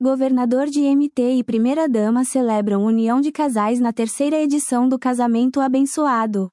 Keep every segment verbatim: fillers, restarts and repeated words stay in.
Governador de M T e primeira-dama celebram união de casais na terceira edição do Casamento Abençoado.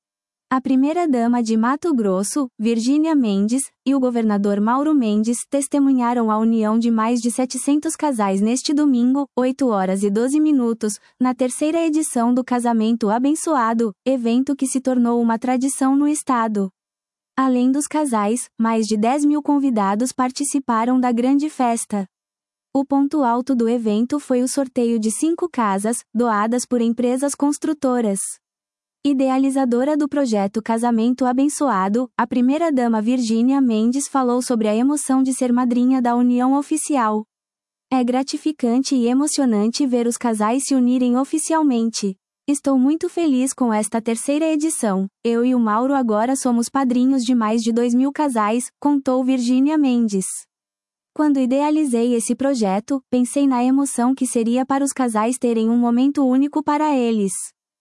A primeira-dama de Mato Grosso, Virgínia Mendes, e o governador Mauro Mendes testemunharam a união de mais de setecentos casais neste domingo, oito horas e doze minutos, na terceira edição do Casamento Abençoado, evento que se tornou uma tradição no estado. Além dos casais, mais de dez mil convidados participaram da grande festa. O ponto alto do evento foi o sorteio de cinco casas, doadas por empresas construtoras. Idealizadora do projeto Casamento Abençoado, a primeira-dama Virgínia Mendes falou sobre a emoção de ser madrinha da união oficial. É gratificante e emocionante ver os casais se unirem oficialmente. Estou muito feliz com esta terceira edição. Eu e o Mauro agora somos padrinhos de mais de dois mil casais, contou Virgínia Mendes. Quando idealizei esse projeto, pensei na emoção que seria para os casais terem um momento único para eles.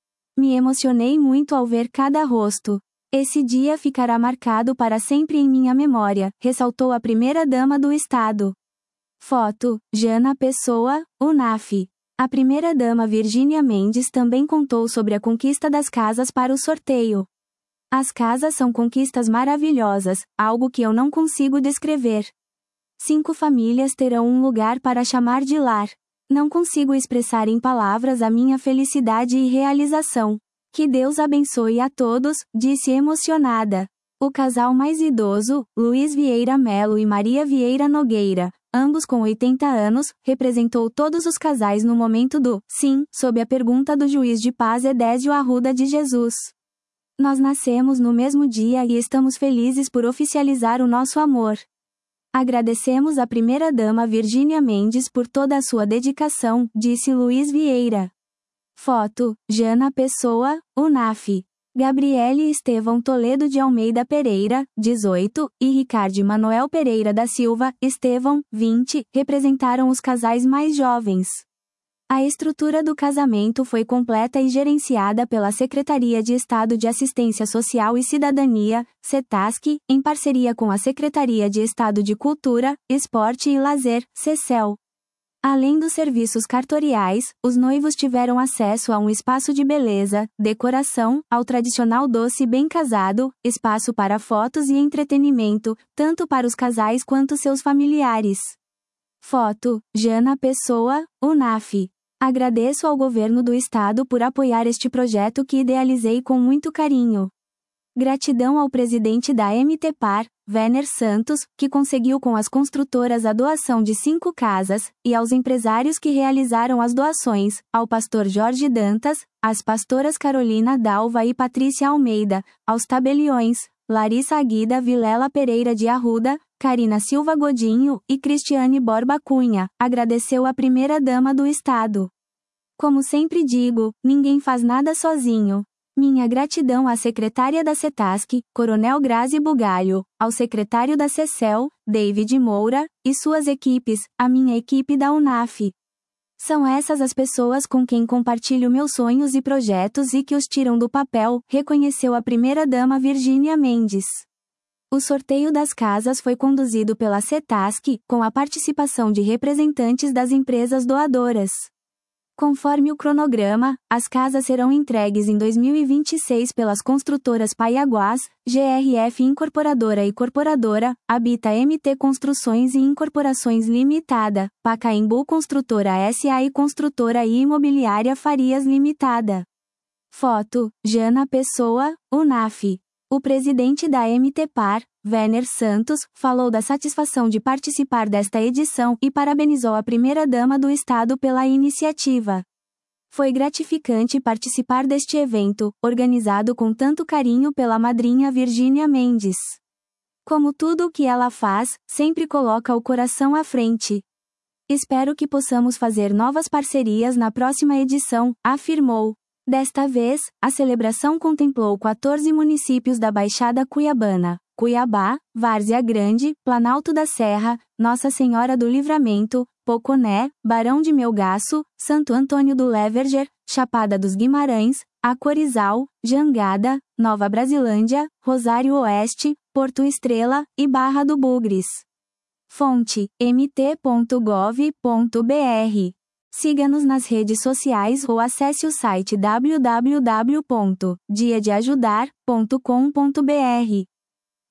Me emocionei muito ao ver cada rosto. Esse dia ficará marcado para sempre em minha memória, ressaltou a primeira-dama do estado. Foto: Jana Pessoa, U N A F. A primeira-dama Virgínia Mendes também contou sobre a conquista das casas para o sorteio. As casas são conquistas maravilhosas, algo que eu não consigo descrever. Cinco famílias terão um lugar para chamar de lar. Não consigo expressar em palavras a minha felicidade e realização. Que Deus abençoe a todos, disse emocionada. O casal mais idoso, Luiz Vieira Melo e Maria Vieira Nogueira, ambos com oitenta anos, representou todos os casais no momento do sim, sob a pergunta do juiz de paz Edésio Arruda de Jesus. Nós nascemos no mesmo dia e estamos felizes por oficializar o nosso amor. Agradecemos a primeira-dama Virgínia Mendes por toda a sua dedicação, disse Luiz Vieira. Foto: Jana Pessoa, U N A F. Gabriele Estevão Toledo de Almeida Pereira, dezoito, e Ricardo Manuel Pereira da Silva, Estevão, vinte, representaram os casais mais jovens. A estrutura do casamento foi completa e gerenciada pela Secretaria de Estado de Assistência Social e Cidadania, CETASC, em parceria com a Secretaria de Estado de Cultura, Esporte e Lazer, CECEL. Além dos serviços cartoriais, os noivos tiveram acesso a um espaço de beleza, decoração, ao tradicional doce bem casado, espaço para fotos e entretenimento, tanto para os casais quanto seus familiares. Foto: Jana Pessoa, U N A F. Agradeço ao governo do estado por apoiar este projeto que idealizei com muito carinho. Gratidão ao presidente da M T Par, Werner Santos, que conseguiu com as construtoras a doação de cinco casas, e aos empresários que realizaram as doações, ao pastor Jorge Dantas, às pastoras Carolina Dalva e Patrícia Almeida, aos tabeliões, Larissa Aguida Vilela Pereira de Arruda, Karina Silva Godinho e Cristiane Borba Cunha, agradeceu a primeira-dama do estado. Como sempre digo, ninguém faz nada sozinho. Minha gratidão à secretária da CETASC, Coronel Grazi Bugalho, ao secretário da CECEL, David Moura, e suas equipes, a minha equipe da U N A F. São essas as pessoas com quem compartilho meus sonhos e projetos e que os tiram do papel, reconheceu a primeira-dama Virgínia Mendes. O sorteio das casas foi conduzido pela CETASC, com a participação de representantes das empresas doadoras. Conforme o cronograma, as casas serão entregues em dois mil e vinte e seis pelas construtoras Paiaguás, G R F Incorporadora e Corporadora, Habita M T Construções e Incorporações Limitada, Pacaembu Construtora S A e Construtora e Imobiliária Farias Limitada. Foto: Jana Pessoa, U N A F. O presidente da M T Par, Werner Santos, falou da satisfação de participar desta edição e parabenizou a primeira-dama do estado pela iniciativa. Foi gratificante participar deste evento, organizado com tanto carinho pela madrinha Virgínia Mendes. Como tudo o que ela faz, sempre coloca o coração à frente. Espero que possamos fazer novas parcerias na próxima edição, afirmou. Desta vez, a celebração contemplou quatorze municípios da Baixada Cuiabana: Cuiabá, Várzea Grande, Planalto da Serra, Nossa Senhora do Livramento, Poconé, Barão de Melgaço, Santo Antônio do Leverger, Chapada dos Guimarães, Acorizal, Jangada, Nova Brasilândia, Rosário Oeste, Porto Estrela e Barra do Bugres. Fonte: m t ponto gov ponto b r. Siga-nos nas redes sociais ou acesse o site w w w ponto dia de ajudar ponto com ponto b r.